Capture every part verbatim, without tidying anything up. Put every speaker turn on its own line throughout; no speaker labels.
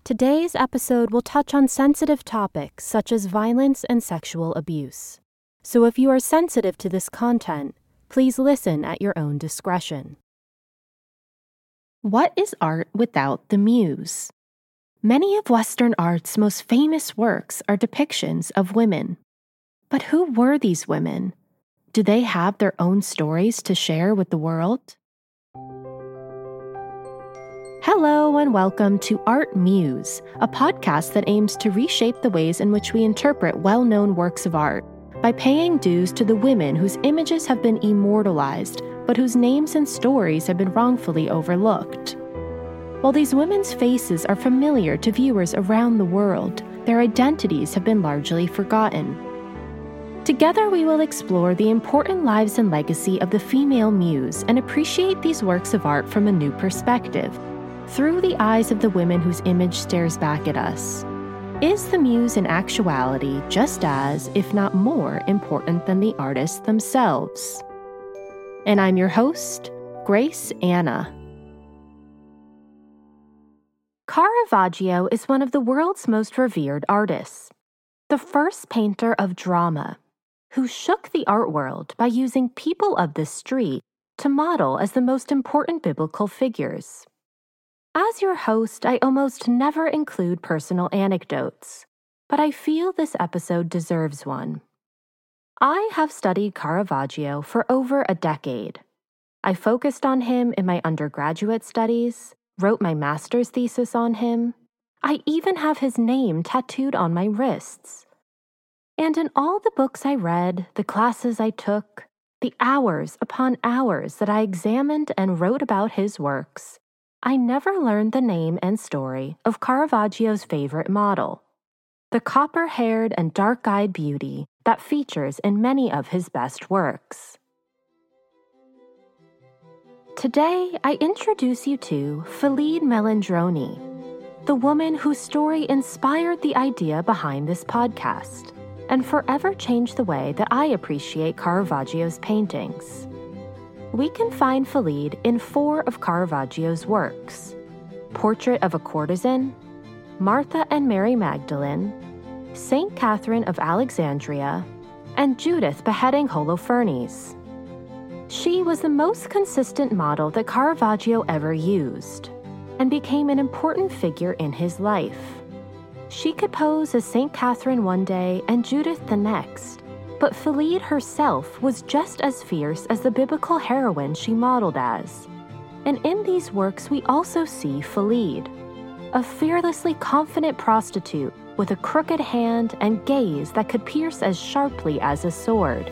Today's episode will touch on sensitive topics such as violence and sexual abuse. So if you are sensitive to this content, please listen at your own discretion. What is art without the muse? Many of Western art's most famous works are depictions of women. But who were these women? Do they have their own stories to share with the world? Hello and welcome to Art Muse, a podcast that aims to reshape the ways in which we interpret well-known works of art by paying dues to the women whose images have been immortalized, but whose names and stories have been wrongfully overlooked. While these women's faces are familiar to viewers around the world, their identities have been largely forgotten. Together we will explore the important lives and legacy of the female muse and appreciate these works of art from a new perspective, through the eyes of the women whose image stares back at us. Is the muse in actuality just as, if not more, important than the artists themselves? And I'm your host, Grace Anna. Caravaggio is one of the world's most revered artists, the first painter of drama, who shook the art world by using people of the street to model as the most important biblical figures. As your host, I almost never include personal anecdotes, but I feel this episode deserves one. I have studied Caravaggio for over a decade. I focused on him in my undergraduate studies, wrote my master's thesis on him. I even have his name tattooed on my wrists. And in all the books I read, the classes I took, the hours upon hours that I examined and wrote about his works, I never learned the name and story of Caravaggio's favorite model, the copper-haired and dark-eyed beauty that features in many of his best works. Today, I introduce you to Felide Melandroni, the woman whose story inspired the idea behind this podcast and forever changed the way that I appreciate Caravaggio's paintings. We can find Felide in four of Caravaggio's works: Portrait of a Courtesan, Martha and Mary Magdalene, Saint Catherine of Alexandria, and Judith beheading Holofernes. She was the most consistent model that Caravaggio ever used, and became an important figure in his life. She could pose as Saint Catherine one day and Judith the next, but Felide herself was just as fierce as the biblical heroine she modeled as. And in these works we also see Felide, a fearlessly confident prostitute with a crooked hand and gaze that could pierce as sharply as a sword.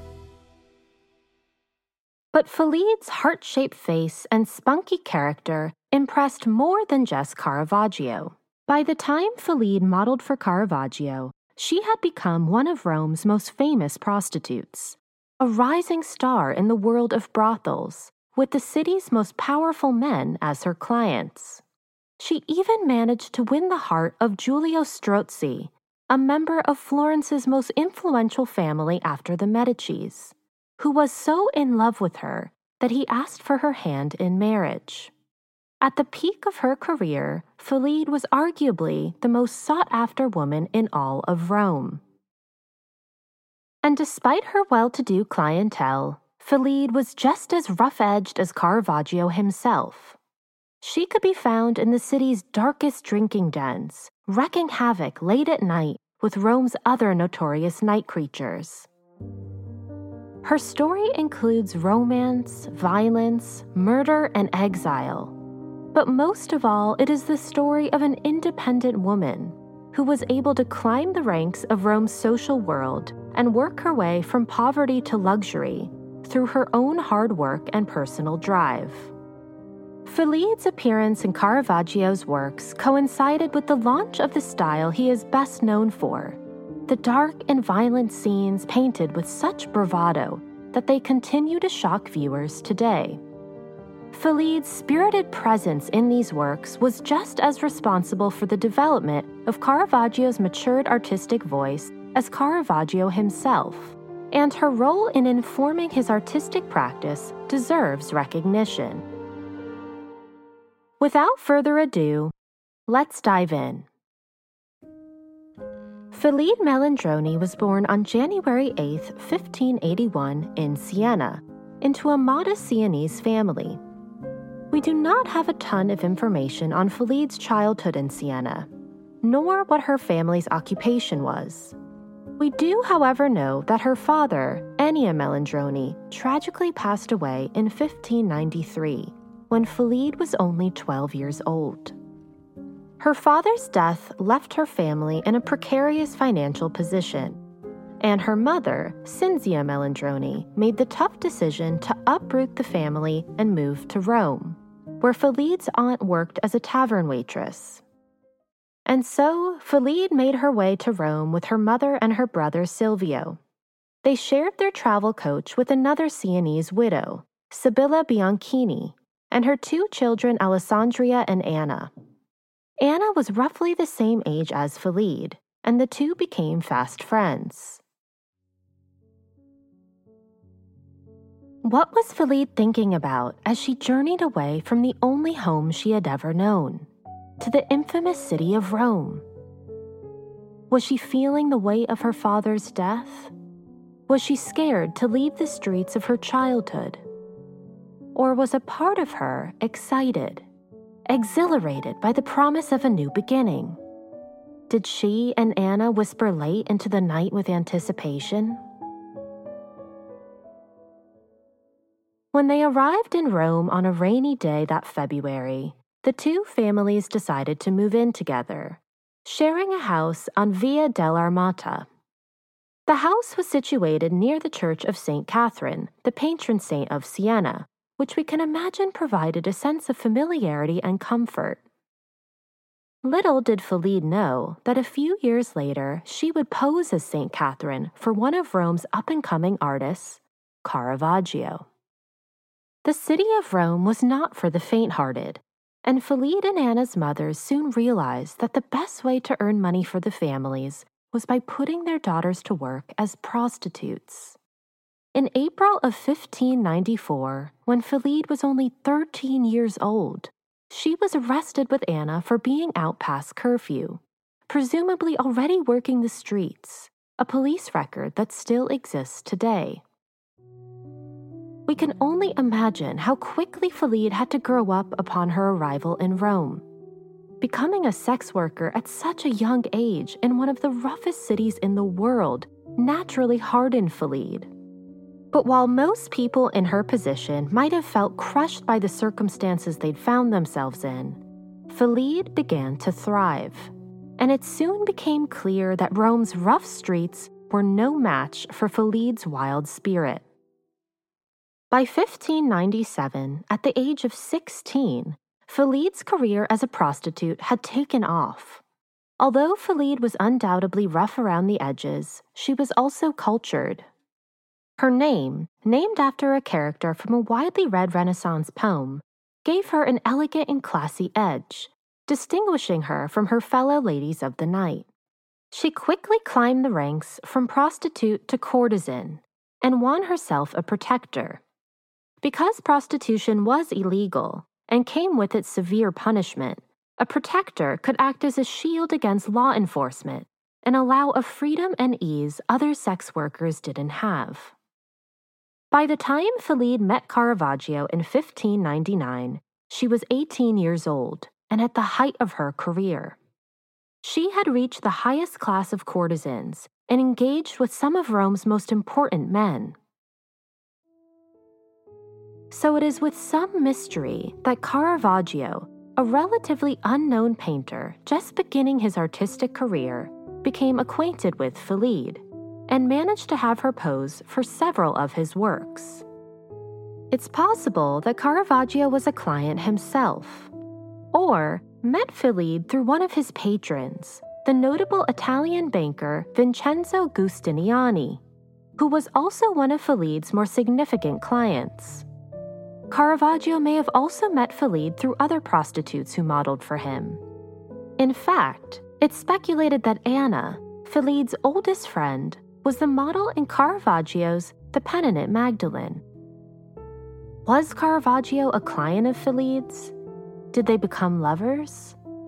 But Felide's heart-shaped face and spunky character impressed more than just Caravaggio. By the time Felide modeled for Caravaggio, she had become one of Rome's most famous prostitutes, a rising star in the world of brothels, with the city's most powerful men as her clients. She even managed to win the heart of Giulio Strozzi, a member of Florence's most influential family after the Medicis, who was so in love with her that he asked for her hand in marriage. At the peak of her career, Felide was arguably the most sought-after woman in all of Rome. And despite her well-to-do clientele, Felide was just as rough-edged as Caravaggio himself. She could be found in the city's darkest drinking dens, wreaking havoc late at night with Rome's other notorious night creatures. Her story includes romance, violence, murder, and exile. But most of all, it is the story of an independent woman who was able to climb the ranks of Rome's social world and work her way from poverty to luxury through her own hard work and personal drive. Felide's appearance in Caravaggio's works coincided with the launch of the style he is best known for, the dark and violent scenes painted with such bravado that they continue to shock viewers today. Felide's spirited presence in these works was just as responsible for the development of Caravaggio's matured artistic voice as Caravaggio himself, and her role in informing his artistic practice deserves recognition. Without further ado, Let's dive in. Felice Melandroni was born on January eighth, fifteen eighty-one, in Siena, into a modest Sienese family. We do not have a ton of information on Felice's childhood in Siena, nor what her family's occupation was. We do, however, know that her father, Ennio Melandroni, tragically passed away in fifteen ninety-three, when Felice was only twelve years old. Her father's death left her family in a precarious financial position, and her mother, Cinzia Melandroni, made the tough decision to uproot the family and move to Rome, where Felice's aunt worked as a tavern waitress. And so, Felice made her way to Rome with her mother and her brother Silvio. They shared their travel coach with another Sienese widow, Sibilla Bianchini, and her two children Alessandria and Anna. Anna was roughly the same age as Felice, and the two became fast friends. What was Felice thinking about as she journeyed away from the only home she had ever known, to the infamous city of Rome? Was she feeling the weight of her father's death? Was she scared to leave the streets of her childhood? Or was a part of her excited, exhilarated by the promise of a new beginning? Did she and Anna whisper late into the night with anticipation? When they arrived in Rome on a rainy day that February, the two families decided to move in together, sharing a house on Via dell'Armata. The house was situated near the Church of Saint Catherine, the patron saint of Siena, which we can imagine provided a sense of familiarity and comfort. Little did Felice know that a few years later she would pose as Saint Catherine for one of Rome's up-and-coming artists, Caravaggio. The city of Rome was not for the faint-hearted, and Felice and Anna's mothers soon realized that the best way to earn money for the families was by putting their daughters to work as prostitutes. In April of fifteen ninety-four, when Felice was only thirteen years old, she was arrested with Anna for being out past curfew, presumably already working the streets, a police record that still exists today. We can only imagine how quickly Felice had to grow up upon her arrival in Rome. Becoming a sex worker at such a young age in one of the roughest cities in the world naturally hardened Felice. But while most people in her position might have felt crushed by the circumstances they'd found themselves in, Felice began to thrive, and it soon became clear that Rome's rough streets were no match for Felice's wild spirit. By fifteen ninety-seven, at the age of sixteen, Felice's career as a prostitute had taken off. Although Felice was undoubtedly rough around the edges, she was also cultured. Her name, named after a character from a widely read Renaissance poem, gave her an elegant and classy edge, distinguishing her from her fellow ladies of the night. She quickly climbed the ranks from prostitute to courtesan and won herself a protector. Because prostitution was illegal and came with its severe punishment, a protector could act as a shield against law enforcement and allow a freedom and ease other sex workers didn't have. By the time Felice met Caravaggio in fifteen ninety-nine, she was eighteen years old and at the height of her career. She had reached the highest class of courtesans and engaged with some of Rome's most important men. So it is with some mystery that Caravaggio, a relatively unknown painter just beginning his artistic career, became acquainted with Felice and managed to have her pose for several of his works. It's possible that Caravaggio was a client himself, or met Felice through one of his patrons, the notable Italian banker Vincenzo Giustiniani, who was also one of Felice's more significant clients. Caravaggio may have also met Felice through other prostitutes who modeled for him. In fact, it's speculated that Anna, Felice's oldest friend, was the model in Caravaggio's The Penitent Magdalene. Was Caravaggio a client of Felice's? Did they become lovers?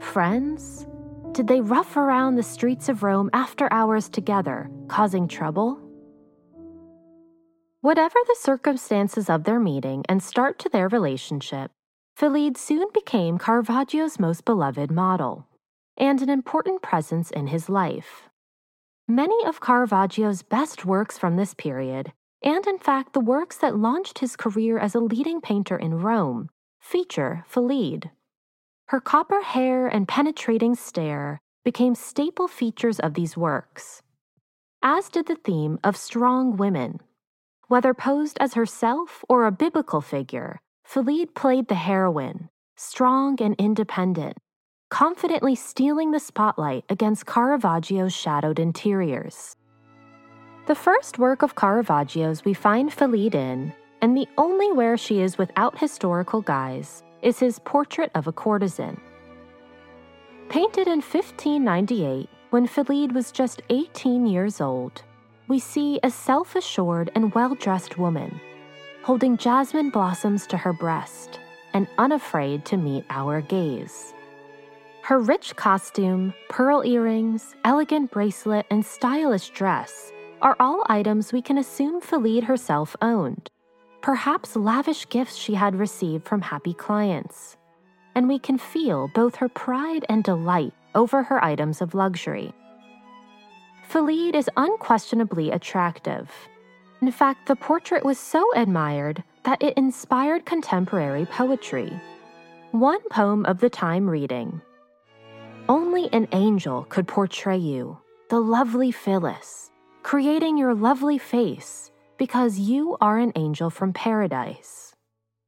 Friends? Did they rough around the streets of Rome after hours together, causing trouble? Whatever the circumstances of their meeting and start to their relationship, Felide soon became Caravaggio's most beloved model, and an important presence in his life. Many of Caravaggio's best works from this period, and in fact the works that launched his career as a leading painter in Rome, feature Felide. Her copper hair and penetrating stare became staple features of these works, as did the theme of strong women. Whether posed as herself or a biblical figure, Felide played the heroine, strong and independent, confidently stealing the spotlight against Caravaggio's shadowed interiors. The first work of Caravaggio's we find Felide in, and the only where she is without historical guise, is his Portrait of a Courtesan. Painted in fifteen ninety-eight, when Felide was just eighteen years old, we see a self-assured and well-dressed woman, holding jasmine blossoms to her breast and unafraid to meet our gaze. Her rich costume, pearl earrings, elegant bracelet, and stylish dress are all items we can assume Felide herself owned, perhaps lavish gifts she had received from happy clients, and we can feel both her pride and delight over her items of luxury. Felide is unquestionably attractive. In fact, the portrait was so admired that it inspired contemporary poetry. One poem of the time reading, "Only an angel could portray you, the lovely Phyllis, creating your lovely face, because you are an angel from paradise."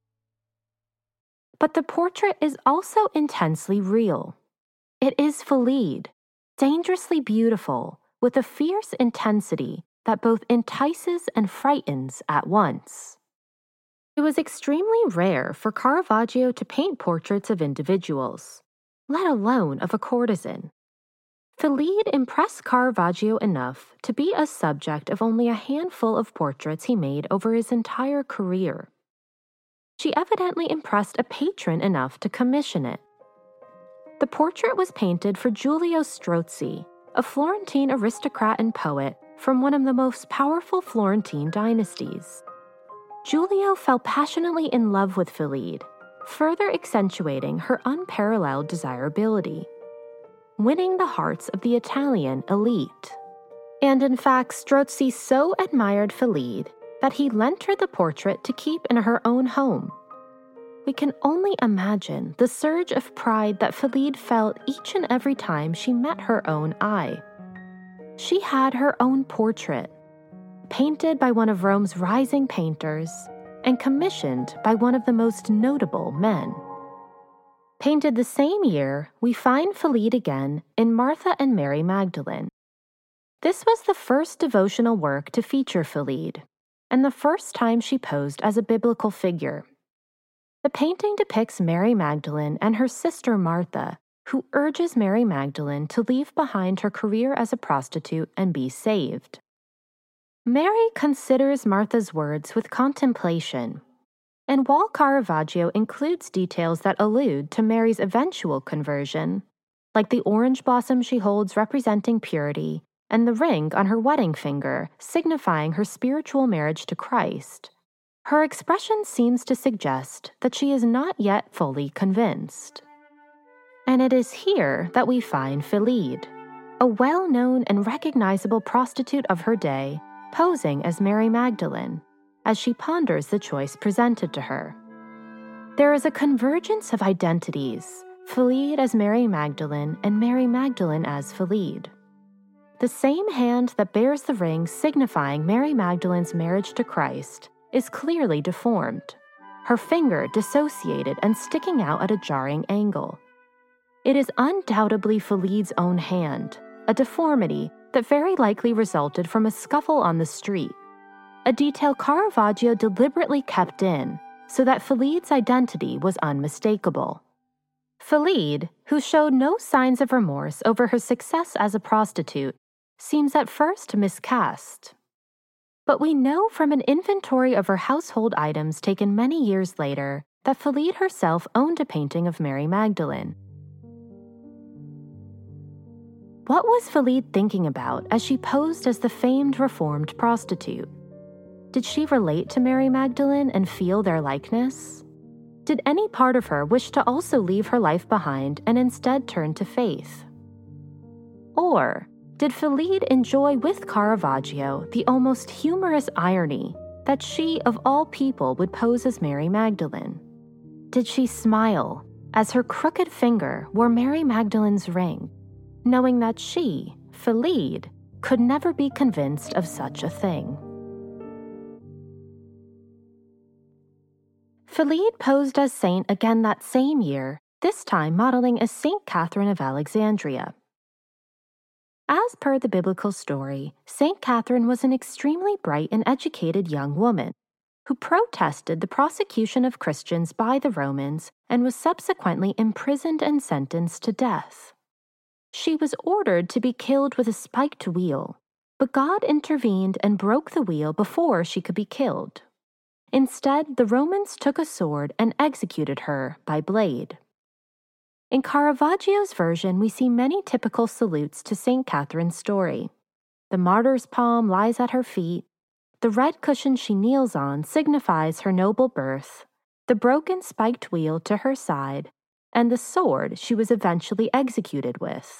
But the portrait is also intensely real. It is Felide, dangerously beautiful, with a fierce intensity that both entices and frightens at once. It was extremely rare for Caravaggio to paint portraits of individuals, let alone of a courtesan. Felide impressed Caravaggio enough to be a subject of only a handful of portraits he made over his entire career. She evidently impressed a patron enough to commission it. The portrait was painted for Giulio Strozzi, a Florentine aristocrat and poet from one of the most powerful Florentine dynasties. Giulio fell passionately in love with Felide, further accentuating her unparalleled desirability, winning the hearts of the Italian elite. And in fact, Strozzi so admired Felide that he lent her the portrait to keep in her own home. We can only imagine the surge of pride that Felide felt each and every time she met her own eye. She had her own portrait, painted by one of Rome's rising painters and commissioned by one of the most notable men. Painted the same year, we find Felide again in Martha and Mary Magdalene. This was the first devotional work to feature Felide, and the first time she posed as a biblical figure. The painting depicts Mary Magdalene and her sister Martha, who urges Mary Magdalene to leave behind her career as a prostitute and be saved. Mary considers Martha's words with contemplation, and while Caravaggio includes details that allude to Mary's eventual conversion, like the orange blossom she holds representing purity and the ring on her wedding finger signifying her spiritual marriage to Christ, her expression seems to suggest that she is not yet fully convinced. And it is here that we find Felide, a well-known and recognizable prostitute of her day, posing as Mary Magdalene, as she ponders the choice presented to her. There is a convergence of identities, Felide as Mary Magdalene and Mary Magdalene as Felide. The same hand that bears the ring signifying Mary Magdalene's marriage to Christ is clearly deformed, her finger dissociated and sticking out at a jarring angle. It is undoubtedly Felide's own hand, a deformity that very likely resulted from a scuffle on the street, a detail Caravaggio deliberately kept in so that Felide's identity was unmistakable. Felide, who showed no signs of remorse over her success as a prostitute, seems at first miscast. But we know from an inventory of her household items taken many years later that Felide herself owned a painting of Mary Magdalene. what was Faleed thinking about as she posed as the famed reformed prostitute? Did she relate to Mary Magdalene and feel their likeness? Did any part of her wish to also leave her life behind and instead turn to faith? Or did Faleed enjoy with Caravaggio the almost humorous irony that she, of all people, would pose as Mary Magdalene? Did she smile as her crooked finger wore Mary Magdalene's ring, knowing that she, Faleed, could never be convinced of such a thing? Faleed posed as saint again that same year, this time modeling as Saint Catherine of Alexandria. As per the biblical story, Saint Catherine was an extremely bright and educated young woman who protested the prosecution of Christians by the Romans and was subsequently imprisoned and sentenced to death. She was ordered to be killed with a spiked wheel, but God intervened and broke the wheel before she could be killed. Instead, the Romans took a sword and executed her by blade. In Caravaggio's version, we see many typical salutes to Saint Catherine's story. The martyr's palm lies at her feet, the red cushion she kneels on signifies her noble birth, the broken spiked wheel to her side, and the sword she was eventually executed with.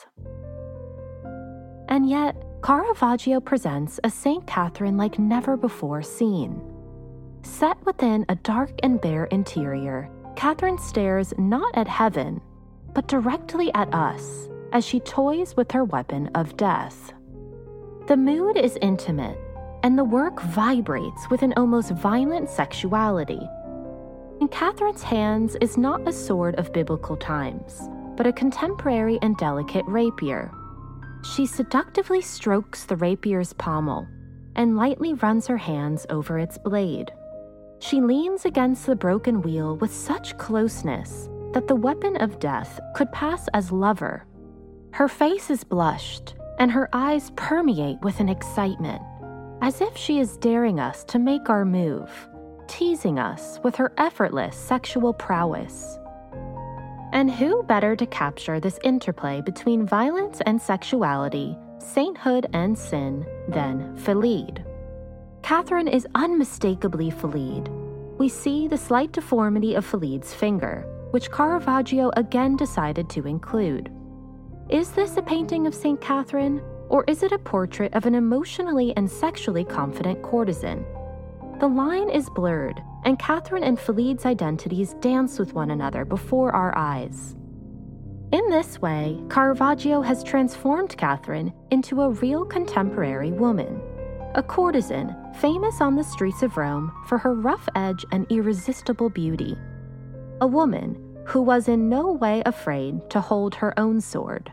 And yet, Caravaggio presents a Saint Catherine like never before seen. Set within a dark and bare interior, Catherine stares not at heaven, but directly at us as she toys with her weapon of death. The mood is intimate, and the work vibrates with an almost violent sexuality. In Catherine's hands is not a sword of biblical times, but a contemporary and delicate rapier. She seductively strokes the rapier's pommel and lightly runs her hands over its blade. She leans against the broken wheel with such closeness that the weapon of death could pass as lover. Her face is blushed, and her eyes permeate with an excitement, as if she is daring us to make our move, teasing us with her effortless sexual prowess. And who better to capture this interplay between violence and sexuality, sainthood and sin, than Faleed? Catherine is unmistakably Faleed. We see the slight deformity of Faleed's finger, which Caravaggio again decided to include. Is this a painting of Saint Catherine, or is it a portrait of an emotionally and sexually confident courtesan? The line is blurred, and Catherine and Faleed's identities dance with one another before our eyes. In this way, Caravaggio has transformed Catherine into a real contemporary woman, a courtesan famous on the streets of Rome for her rough edge and irresistible beauty, a woman who was in no way afraid to hold her own sword.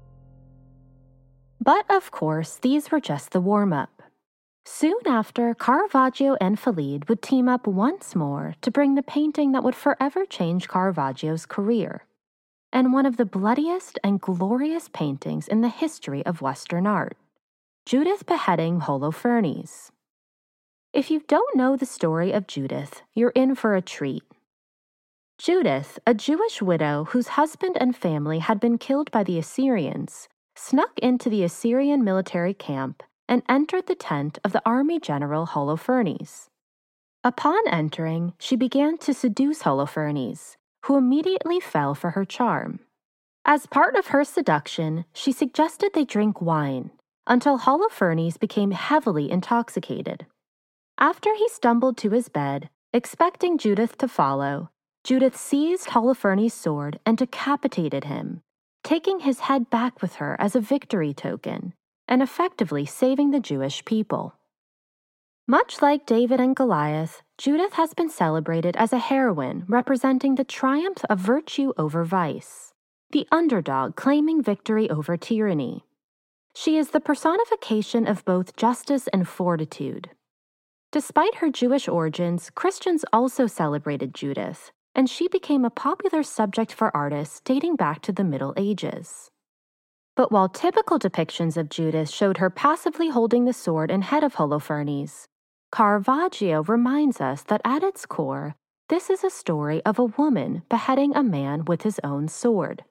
But of course, these were just the warm-up. Soon after, Caravaggio and Faleed would team up once more to bring the painting that would forever change Caravaggio's career, and one of the bloodiest and glorious paintings in the history of Western art, Judith beheading Holofernes. If you don't know the story of Judith, you're in for a treat. Judith, a Jewish widow whose husband and family had been killed by the Assyrians, snuck into the Assyrian military camp and entered the tent of the army general Holofernes. Upon entering, she began to seduce Holofernes, who immediately fell for her charm. As part of her seduction, she suggested they drink wine, until Holofernes became heavily intoxicated. After he stumbled to his bed, expecting Judith to follow, Judith seized Holofernes' sword and decapitated him, taking his head back with her as a victory token, and effectively saving the Jewish people. Much like David and Goliath, Judith has been celebrated as a heroine representing the triumph of virtue over vice, the underdog claiming victory over tyranny. She is the personification of both justice and fortitude. Despite her Jewish origins, Christians also celebrated Judith, and she became a popular subject for artists dating back to the Middle Ages. But while typical depictions of Judith showed her passively holding the sword and head of Holofernes, Caravaggio reminds us that at its core, this is a story of a woman beheading a man with his own sword.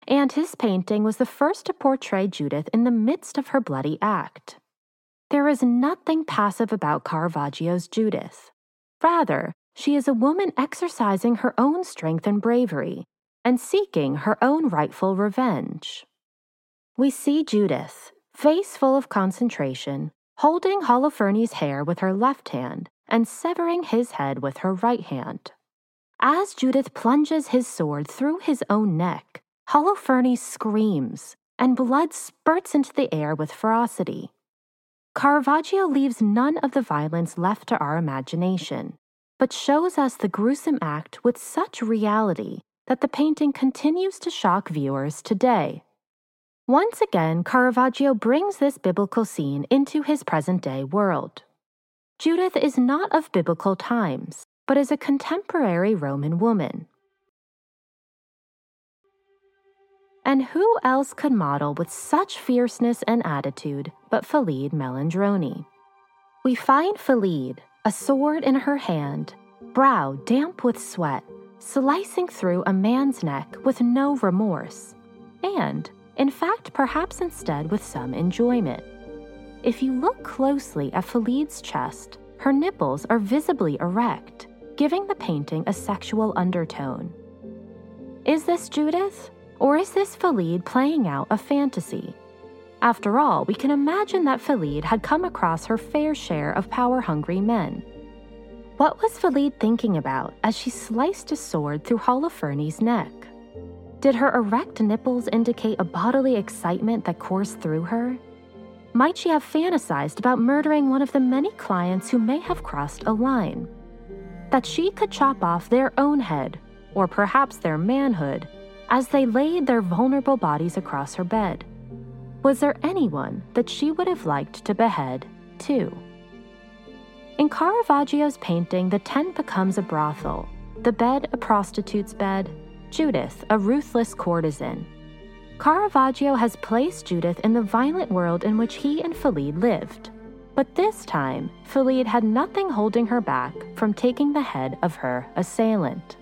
and his painting was the first to portray Judith in the midst of her bloody act. There is nothing passive about Caravaggio's Judith. Rather, she is a woman exercising her own strength and bravery, and seeking her own rightful revenge. We see Judith, face full of concentration, holding Holofernes' hair with her left hand and severing his head with her right hand. As Judith plunges his sword through his own neck, Holofernes screams, and blood spurts into the air with ferocity. Caravaggio leaves none of the violence left to our imagination, but shows us the gruesome act with such reality that the painting continues to shock viewers today. Once again, Caravaggio brings this biblical scene into his present-day world. Judith is not of biblical times, but is a contemporary Roman woman. And who else could model with such fierceness and attitude but Félide Melandroni? We find Félide, a sword in her hand, brow damp with sweat, slicing through a man's neck with no remorse, and, in fact, perhaps instead with some enjoyment. If you look closely at Félide's chest, her nipples are visibly erect, giving the painting a sexual undertone. Is this Judith, or is this Félide playing out a fantasy? After all, we can imagine that Félide had come across her fair share of power-hungry men. What was Félide thinking about as she sliced a sword through Holofernes' neck? Did her erect nipples indicate a bodily excitement that coursed through her? Might she have fantasized about murdering one of the many clients who may have crossed a line? That she could chop off their own head, or perhaps their manhood, as they laid their vulnerable bodies across her bed? Was there anyone that she would have liked to behead, too? In Caravaggio's painting, the tent becomes a brothel, the bed a prostitute's bed, Judith a ruthless courtesan. Caravaggio has placed Judith in the violent world in which he and Félide lived. But this time, Félide had nothing holding her back from taking the head of her assailant.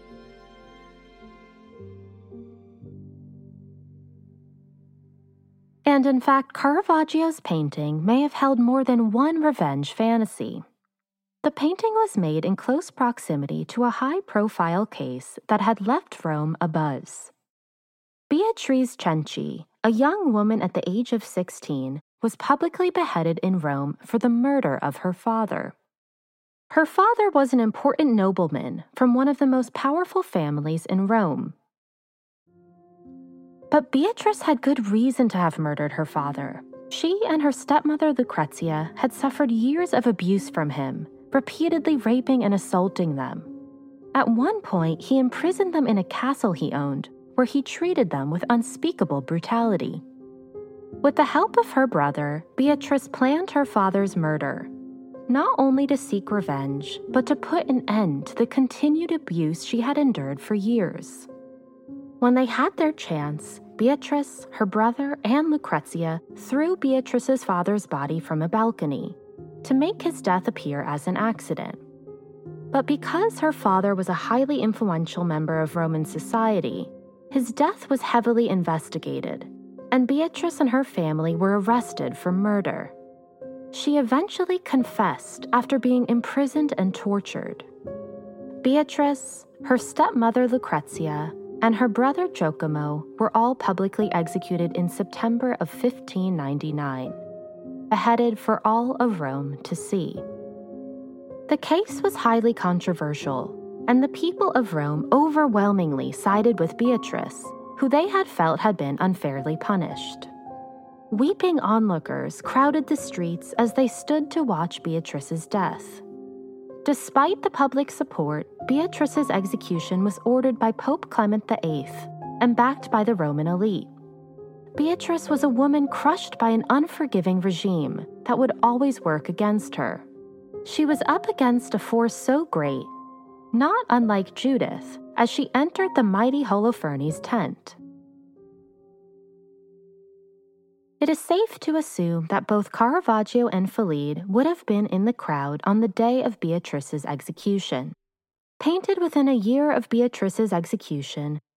And in fact, Caravaggio's painting may have held more than one revenge fantasy. The painting was made in close proximity to a high-profile case that had left Rome abuzz. Beatrice Cenci, a young woman at the age of sixteen, was publicly beheaded in Rome for the murder of her father. Her father was an important nobleman from one of the most powerful families in Rome. But Beatrice had good reason to have murdered her father. She and her stepmother Lucrezia had suffered years of abuse from him, repeatedly raping and assaulting them. At one point, he imprisoned them in a castle he owned, where he treated them with unspeakable brutality. With the help of her brother, Beatrice planned her father's murder, not only to seek revenge, but to put an end to the continued abuse she had endured for years. When they had their chance, Beatrice, her brother, and Lucrezia threw Beatrice's father's body from a balcony to make his death appear as an accident. But because her father was a highly influential member of Roman society, his death was heavily investigated, and Beatrice and her family were arrested for murder. She eventually confessed after being imprisoned and tortured. Beatrice, her stepmother Lucrezia, and her brother Giacomo were all publicly executed in September of fifteen ninety-nine, beheaded for all of Rome to see. The case was highly controversial, and the people of Rome overwhelmingly sided with Beatrice, who they had felt had been unfairly punished. Weeping onlookers crowded the streets as they stood to watch Beatrice's death. Despite the public support, Beatrice's execution was ordered by Pope Clement the Eighth and backed by the Roman elite. Beatrice was a woman crushed by an unforgiving regime that would always work against her. She was up against a force so great, not unlike Judith, as she entered the mighty Holofernes' tent. It is safe to assume that both Caravaggio and Félide would have been in the crowd on the day of Beatrice's execution. Painted within a year of Beatrice's execution,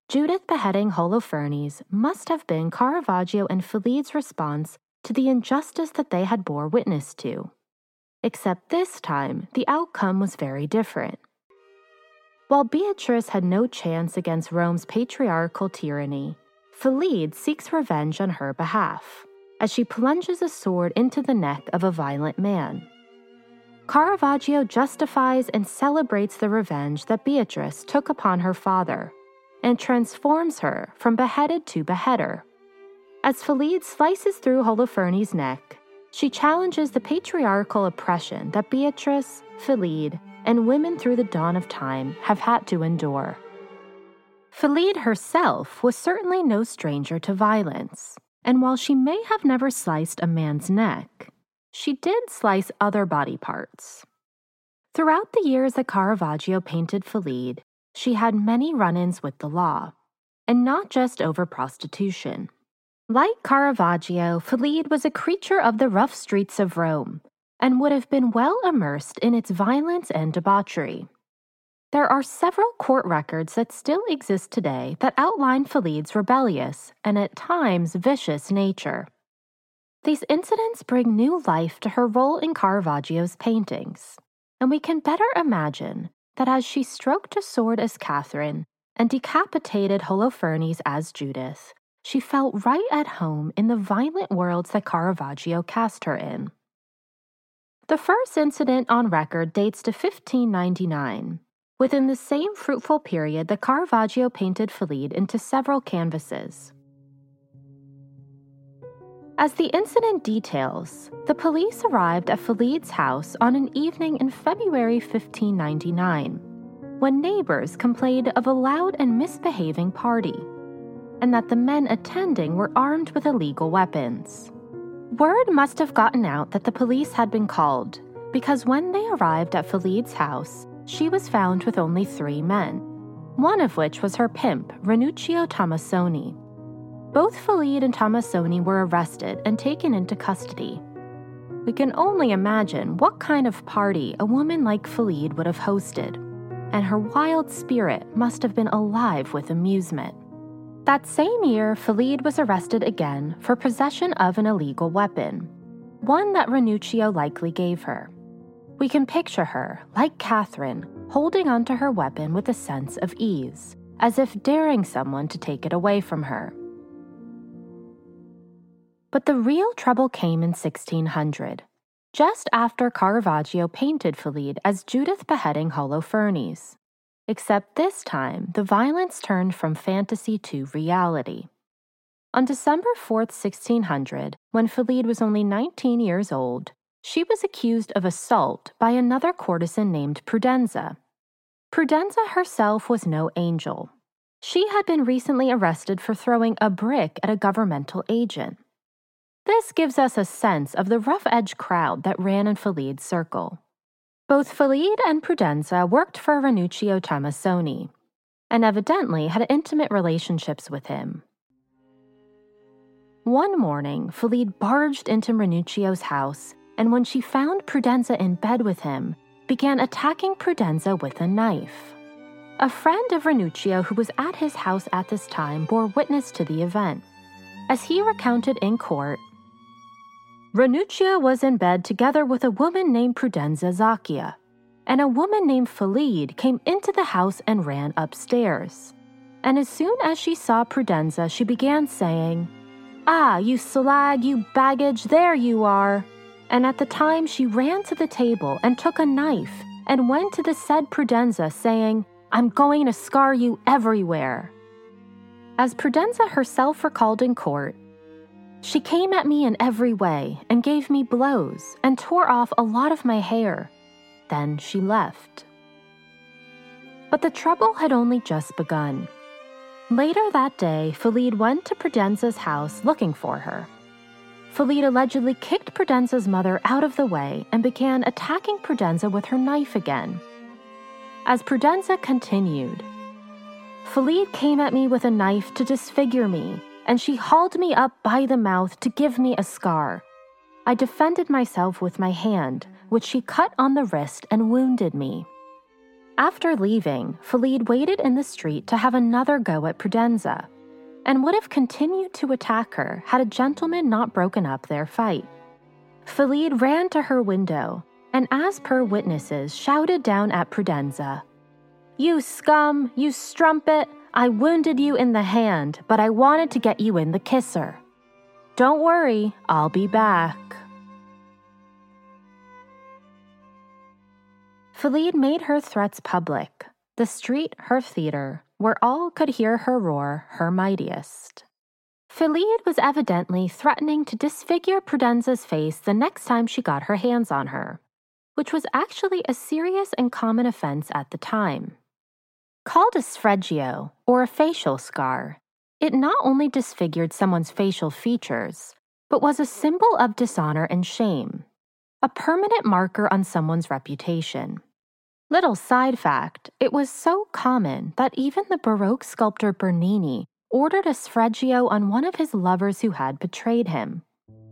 Judith beheading Holofernes must have been Caravaggio and Faleed's response to the injustice that they had bore witness to. Except this time, the outcome was very different. While Beatrice had no chance against Rome's patriarchal tyranny, Faleed seeks revenge on her behalf, as she plunges a sword into the neck of a violent man. Caravaggio justifies and celebrates the revenge that Beatrice took upon her father, and transforms her from beheaded to beheader. As Faleed slices through Holofernes' neck, she challenges the patriarchal oppression that Beatrice, Faleed, and women through the dawn of time have had to endure. Faleed herself was certainly no stranger to violence, and while she may have never sliced a man's neck, she did slice other body parts. Throughout the years that Caravaggio painted Faleed, she had many run-ins with the law, and not just over prostitution. Like Caravaggio, Faleed was a creature of the rough streets of Rome, and would have been well immersed in its violence and debauchery. There are several court records that still exist today that outline Faleed's rebellious and at times vicious nature. These incidents bring new life to her role in Caravaggio's paintings, and we can better imagine that as she stroked a sword as Catherine and decapitated Holofernes as Judith, she felt right at home in the violent worlds that Caravaggio cast her in. The first incident on record dates to fifteen ninety-nine, within the same fruitful period that Caravaggio painted Faleed into several canvases. As the incident details, the police arrived at Faleed's house on an evening in February fifteen ninety-nine, when neighbors complained of a loud and misbehaving party, and that the men attending were armed with illegal weapons. Word must have gotten out that the police had been called, because when they arrived at Faleed's house, she was found with only three men, one of which was her pimp, Ranuccio Tomassoni. Both Faleed and Tomassoni were arrested and taken into custody. We can only imagine what kind of party a woman like Faleed would have hosted, and her wild spirit must have been alive with amusement. That same year, Faleed was arrested again for possession of an illegal weapon, one that Ranuccio likely gave her. We can picture her, like Catherine, holding onto her weapon with a sense of ease, as if daring someone to take it away from her. But the real trouble came in sixteen hundred, just after Caravaggio painted Faleed as Judith beheading Holofernes. Except this time, the violence turned from fantasy to reality. On December fourth, sixteen hundred, when Faleed was only nineteen years old, she was accused of assault by another courtesan named Prudenza. Prudenza herself was no angel. She had been recently arrested for throwing a brick at a governmental agent. This gives us a sense of the rough-edged crowd that ran in Faleed's circle. Both Faleed and Prudenza worked for Ranuccio Tomassoni, and evidently had intimate relationships with him. One morning, Faleed barged into Ranuccio's house, and when she found Prudenza in bed with him, began attacking Prudenza with a knife. A friend of Ranuccio who was at his house at this time bore witness to the event. As he recounted in court, Ranuccio was in bed together with a woman named Prudenza Zacchia, and a woman named Faleed came into the house and ran upstairs. And as soon as she saw Prudenza, she began saying, "Ah, you slag, you baggage, there you are!" And at the time she ran to the table and took a knife and went to the said Prudenza saying, "I'm going to scar you everywhere." As Prudenza herself recalled in court, "She came at me in every way and gave me blows and tore off a lot of my hair. Then she left." But the trouble had only just begun. Later that day, Faleed went to Prudenza's house looking for her. Faleed allegedly kicked Prudenza's mother out of the way and began attacking Prudenza with her knife again. As Prudenza continued, "Faleed came at me with a knife to disfigure me, and she hauled me up by the mouth to give me a scar. I defended myself with my hand, which she cut on the wrist and wounded me." After leaving, Faleed waited in the street to have another go at Prudenza, and would have continued to attack her had a gentleman not broken up their fight. Faleed ran to her window, and as per witnesses, shouted down at Prudenza, "You scum, you strumpet, I wounded you in the hand, but I wanted to get you in the kisser. Don't worry, I'll be back." Faleed made her threats public, the street her theater, where all could hear her roar her mightiest. Faleed was evidently threatening to disfigure Prudenza's face the next time she got her hands on her, which was actually a serious and common offense at the time. Called a sfregio, or a facial scar, it not only disfigured someone's facial features, but was a symbol of dishonor and shame, a permanent marker on someone's reputation. Little side fact, it was so common that even the Baroque sculptor Bernini ordered a sfregio on one of his lovers who had betrayed him.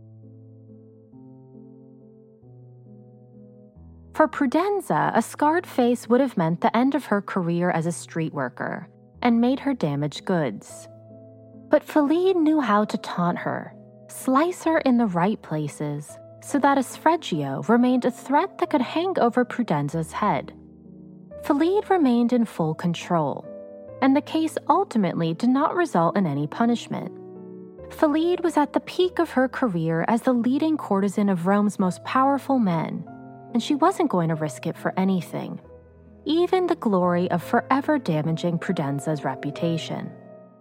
For Prudenza, a scarred face would have meant the end of her career as a street worker and made her damaged goods. But Faleed knew how to taunt her, slice her in the right places, so that a sfregio remained a threat that could hang over Prudenza's head. Faleed remained in full control, and the case ultimately did not result in any punishment. Faleed was at the peak of her career as the leading courtesan of Rome's most powerful men, and she wasn't going to risk it for anything, even the glory of forever damaging Prudenza's reputation.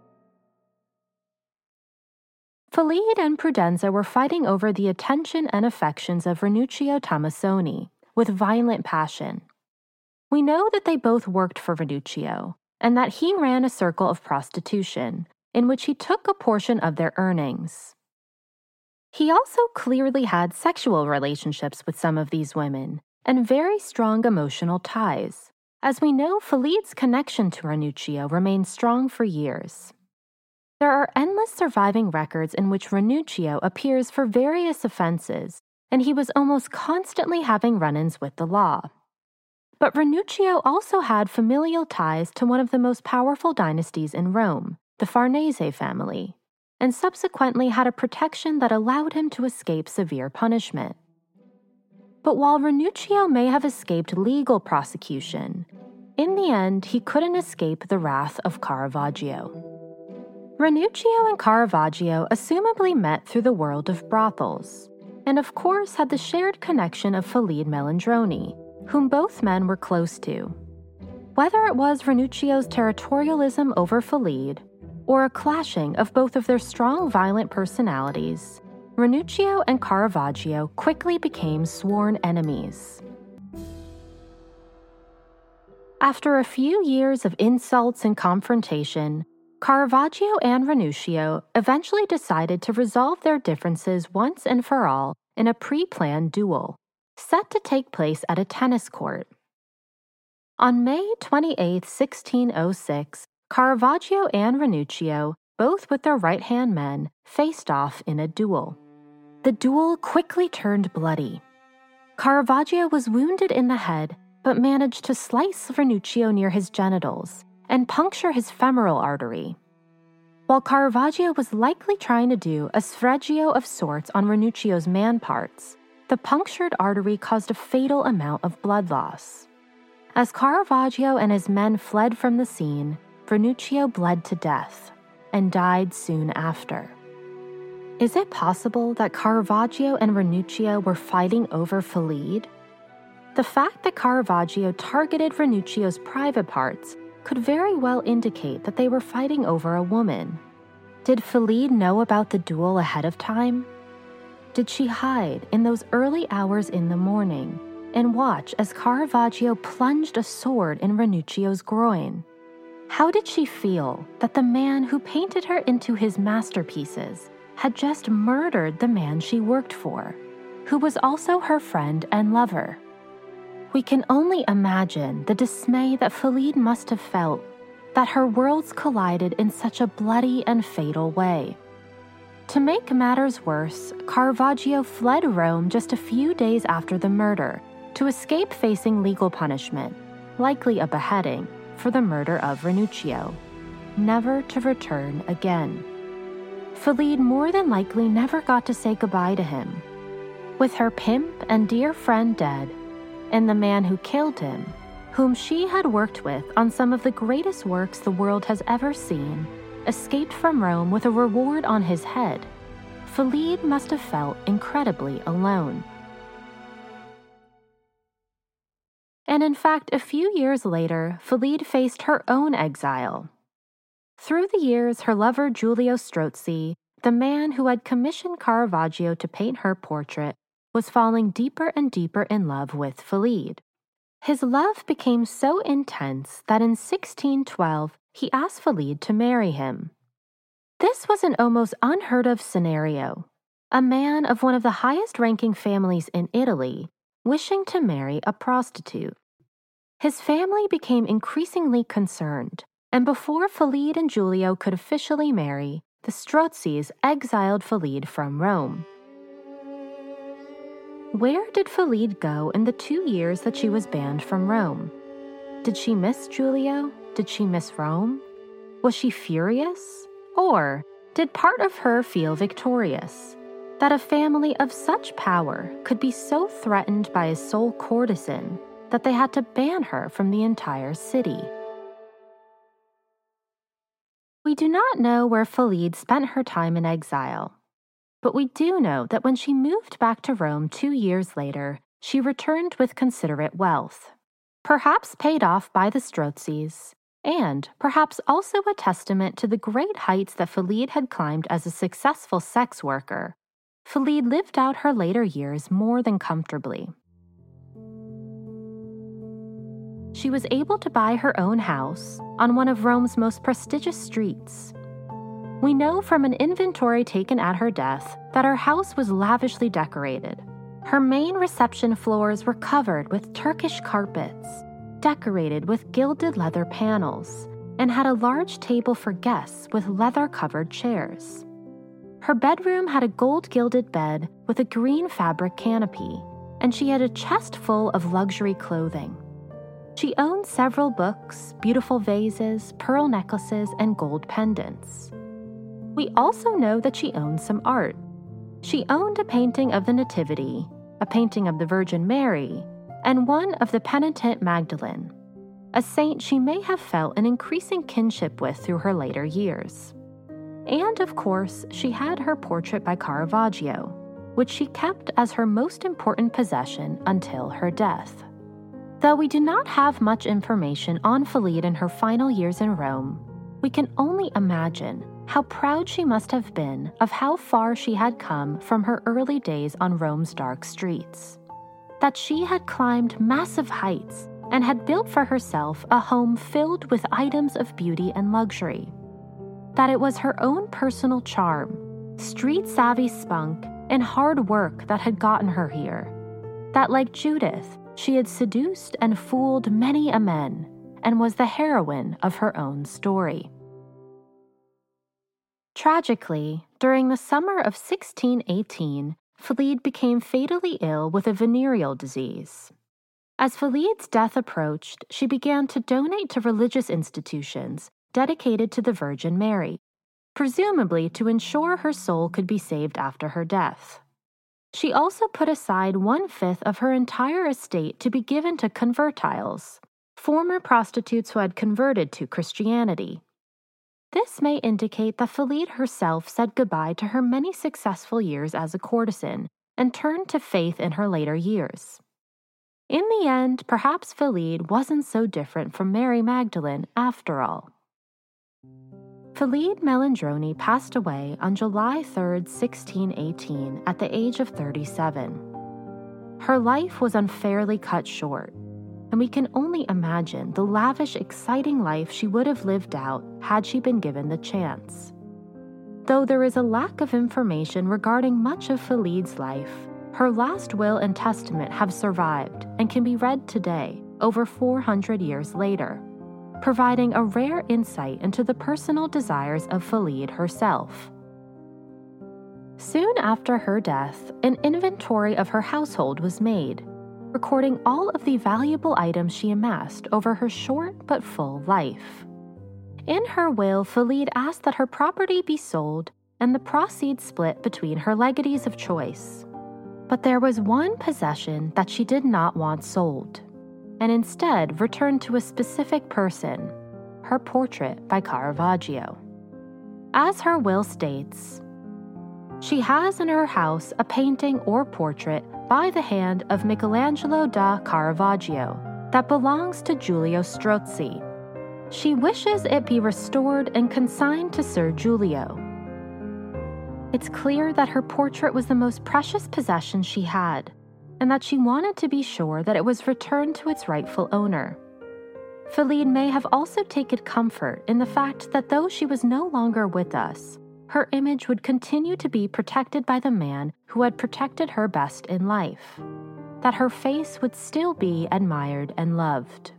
Faleed and Prudenza were fighting over the attention and affections of Ranuccio Tomassoni with violent passion. We know that they both worked for Ranuccio, and that he ran a circle of prostitution, in which he took a portion of their earnings. He also clearly had sexual relationships with some of these women, and very strong emotional ties, as we know Faleed's connection to Ranuccio remained strong for years. There are endless surviving records in which Ranuccio appears for various offenses, and he was almost constantly having run-ins with the law. But Ranuccio also had familial ties to one of the most powerful dynasties in Rome, the Farnese family, and subsequently had a protection that allowed him to escape severe punishment. But while Ranuccio may have escaped legal prosecution, in the end he couldn't escape the wrath of Caravaggio. Ranuccio and Caravaggio assumably met through the world of brothels, and of course had the shared connection of Faleed Melandroni, whom both men were close to. Whether it was Ranuccio's territorialism over Faleed, or a clashing of both of their strong violent personalities, Ranuccio and Caravaggio quickly became sworn enemies. After a few years of insults and confrontation, Caravaggio and Ranuccio eventually decided to resolve their differences once and for all in a pre-planned duel, set to take place at a tennis court. On May twenty-eighth, sixteen oh six, Caravaggio and Ranuccio, both with their right-hand men, faced off in a duel. The duel quickly turned bloody. Caravaggio was wounded in the head, but managed to slice Ranuccio near his genitals and puncture his femoral artery. While Caravaggio was likely trying to do a sfregio of sorts on Ranuccio's man parts, the punctured artery caused a fatal amount of blood loss. As Caravaggio and his men fled from the scene, Ranuccio bled to death and died soon after. Is it possible that Caravaggio and Ranuccio were fighting over Faleed? The fact that Caravaggio targeted Ranuccio's private parts could very well indicate that they were fighting over a woman. Did Faleed know about the duel ahead of time? Did she hide in those early hours in the morning and watch as Caravaggio plunged a sword in Ranuccio's groin? How did she feel that the man who painted her into his masterpieces had just murdered the man she worked for, who was also her friend and lover? We can only imagine the dismay that Faleed must have felt that her worlds collided in such a bloody and fatal way. To make matters worse, Caravaggio fled Rome just a few days after the murder to escape facing legal punishment, likely a beheading, for the murder of Ranuccio, never to return again. Falid more than likely never got to say goodbye to him. With her pimp and dear friend dead, and the man who killed him, whom she had worked with on some of the greatest works the world has ever seen, escaped from Rome with a reward on his head, Falid must have felt incredibly alone. And in fact, a few years later, Falid faced her own exile. Through the years, her lover Giulio Strozzi, the man who had commissioned Caravaggio to paint her portrait, was falling deeper and deeper in love with Falid. His love became so intense that in sixteen twelve, he asked Falid to marry him. This was an almost unheard of scenario. A man of one of the highest-ranking families in Italy wishing to marry a prostitute. His family became increasingly concerned, and before Falid and Giulio could officially marry, the Strozzis exiled Falid from Rome. Where did Falid go in the two years that she was banned from Rome? Did she miss Giulio? Did she miss Rome? Was she furious? Or did part of her feel victorious? That a family of such power could be so threatened by a sole courtesan that they had to ban her from the entire city. We do not know where Falid spent her time in exile, but we do know that when she moved back to Rome two years later, she returned with considerate wealth, perhaps paid off by the Strozzis, and perhaps also a testament to the great heights that Falid had climbed as a successful sex worker. Falid lived out her later years more than comfortably. She was able to buy her own house on one of Rome's most prestigious streets. We know from an inventory taken at her death that her house was lavishly decorated. Her main reception floors were covered with Turkish carpets, decorated with gilded leather panels, and had a large table for guests with leather-covered chairs. Her bedroom had a gold-gilded bed with a green fabric canopy, and she had a chest full of luxury clothing. She owned several books, beautiful vases, pearl necklaces, and gold pendants. We also know that she owned some art. She owned a painting of the Nativity, a painting of the Virgin Mary, and one of the penitent Magdalene, a saint she may have felt an increasing kinship with through her later years. And of course, she had her portrait by Caravaggio, which she kept as her most important possession until her death. Though we do not have much information on Falid in her final years in Rome, we can only imagine how proud she must have been of how far she had come from her early days on Rome's dark streets. That she had climbed massive heights and had built for herself a home filled with items of beauty and luxury. That it was her own personal charm, street-savvy spunk, and hard work that had gotten her here. That, like Judith, she had seduced and fooled many a man and was the heroine of her own story. Tragically, during the summer of sixteen eighteen, Falid became fatally ill with a venereal disease. As Falid's death approached, she began to donate to religious institutions dedicated to the Virgin Mary, presumably to ensure her soul could be saved after her death. She also put aside one-fifth of her entire estate to be given to convertiles, former prostitutes who had converted to Christianity. This may indicate that Falid herself said goodbye to her many successful years as a courtesan and turned to faith in her later years. In the end, perhaps Falid wasn't so different from Mary Magdalene after all. Falid Melandroni passed away on July third, sixteen eighteen, at the age of thirty-seven. Her life was unfairly cut short, and we can only imagine the lavish, exciting life she would have lived out had she been given the chance. Though there is a lack of information regarding much of Falid's life, her last will and testament have survived and can be read today, over four hundred years later, providing a rare insight into the personal desires of Falid herself. Soon after her death, an inventory of her household was made. recording all of the valuable items she amassed over her short but full life. In her will, Falid asked that her property be sold and the proceeds split between her legatees of choice. But there was one possession that she did not want sold, and instead returned to a specific person, her portrait by Caravaggio. As her will states, she has in her house a painting or portrait by the hand of Michelangelo da Caravaggio that belongs to Giulio Strozzi. She wishes it be restored and consigned to Sir Giulio. It's clear that her portrait was the most precious possession she had, and that she wanted to be sure that it was returned to its rightful owner. Falid may have also taken comfort in the fact that though she was no longer with us, her image would continue to be protected by the man who had protected her best in life, that her face would still be admired and loved.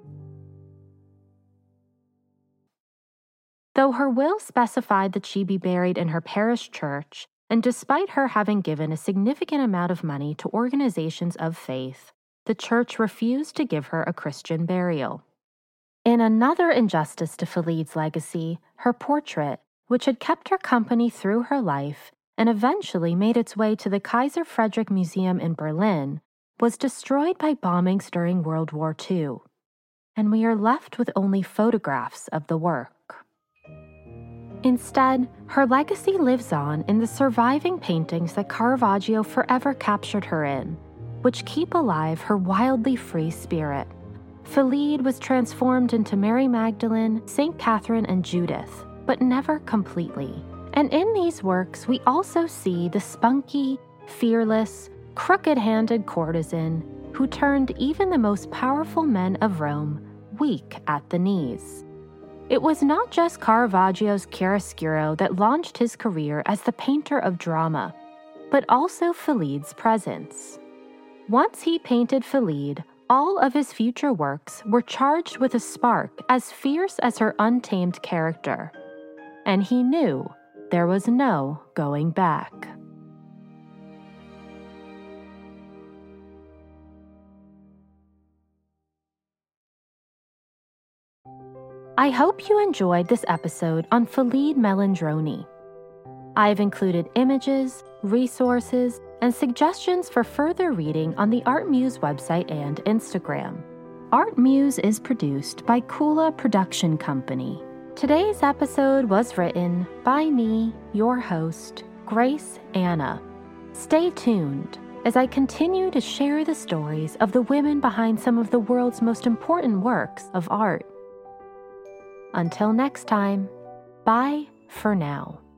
Though her will specified that she be buried in her parish church, and despite her having given a significant amount of money to organizations of faith, the church refused to give her a Christian burial. In another injustice to Falid's legacy, her portrait, which had kept her company through her life and eventually made its way to the Kaiser Frederick Museum in Berlin, was destroyed by bombings during World War Two, and we are left with only photographs of the work. Instead, her legacy lives on in the surviving paintings that Caravaggio forever captured her in, which keep alive her wildly free spirit. Falid was transformed into Mary Magdalene, Saint Catherine, and Judith, but never completely. And in these works, we also see the spunky, fearless, crooked-handed courtesan who turned even the most powerful men of Rome weak at the knees. It was not just Caravaggio's chiaroscuro that launched his career as the painter of drama, but also Falid's presence. Once he painted Falid, all of his future works were charged with a spark as fierce as her untamed character, and he knew there was no going back. I hope you enjoyed this episode on Falid Melandroni. I've included images, resources, and suggestions for further reading on the Art Muse website and Instagram. Art Muse is produced by Kula Production Company. Today's episode was written by me, your host, Grace Anna. Stay tuned as I continue to share the stories of the women behind some of the world's most important works of art. Until next time, bye for now.